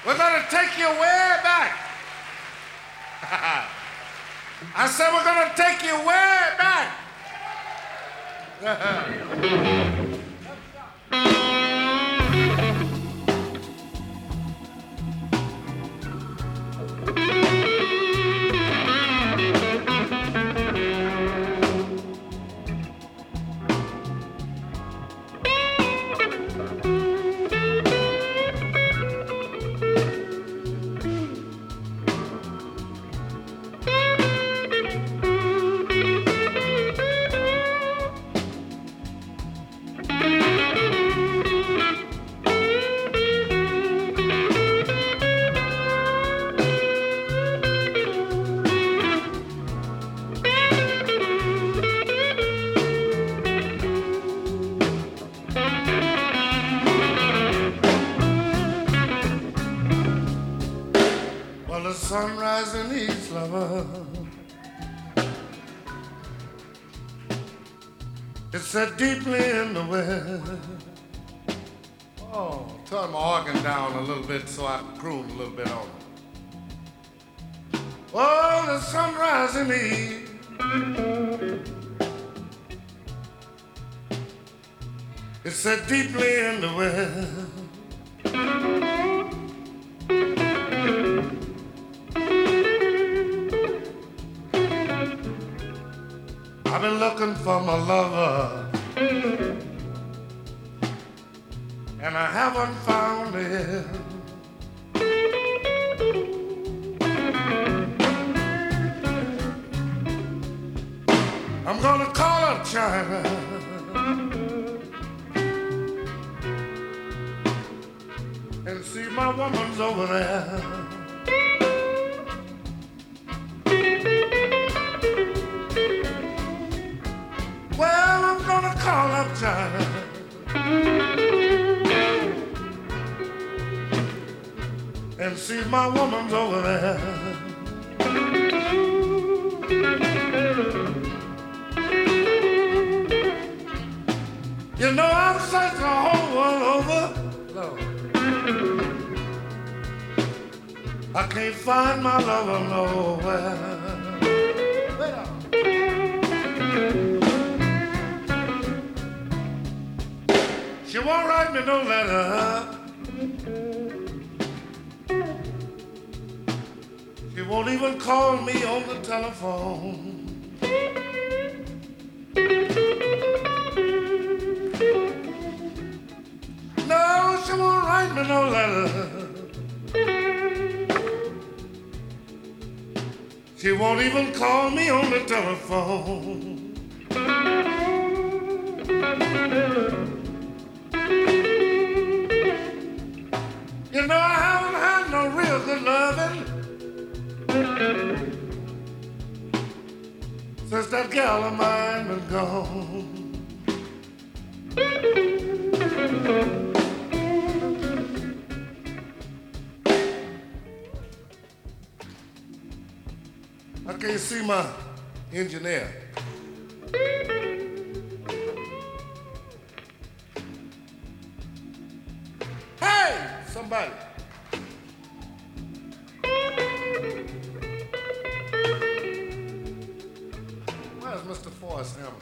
We're going to take you way back. I said we're going to take you way back. Sunrise in East Lover, it's set deeply in the west. Oh, turn my organ down a little bit so I can croon a little bit on it. Oh, the sunrise in East, it's set deeply in the west. I've been looking for my lover, and I haven't found him. I'm gonna call up China and see my woman's over there. Call up China and see my woman's over there. You know I've searched the whole world over. Lord. I can't find my lover nowhere. She won't write me no letter. She won't even call me on the telephone. No, she won't write me no letter. She won't even call me on the telephone. You know I haven't had no real good loving since that gal of mine been gone. I can't see my engineer. Somebody. Where's Mr. Forrest Hammond?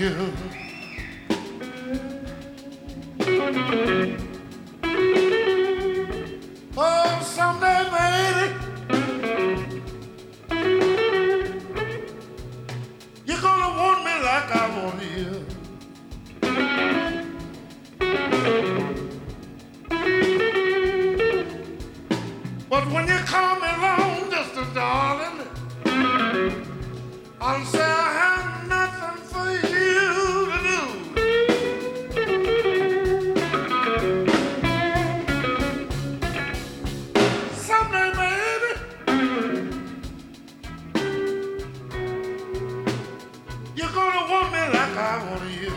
you. Oh, someday, baby, you're gonna want me like I want you. But when you call me long distance, darling, I'll say I have nothing for you to do. Someday, baby, you're gonna want me like I want you.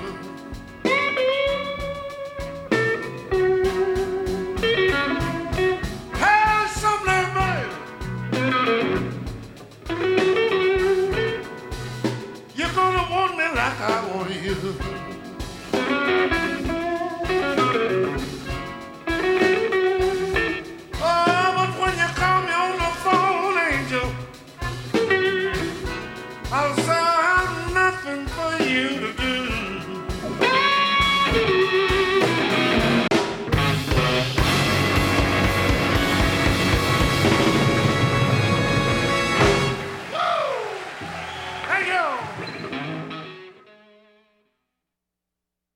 Hey, someday, baby, you're gonna want me like I want you. Oh, but when you call me on the phone, angel, I'll say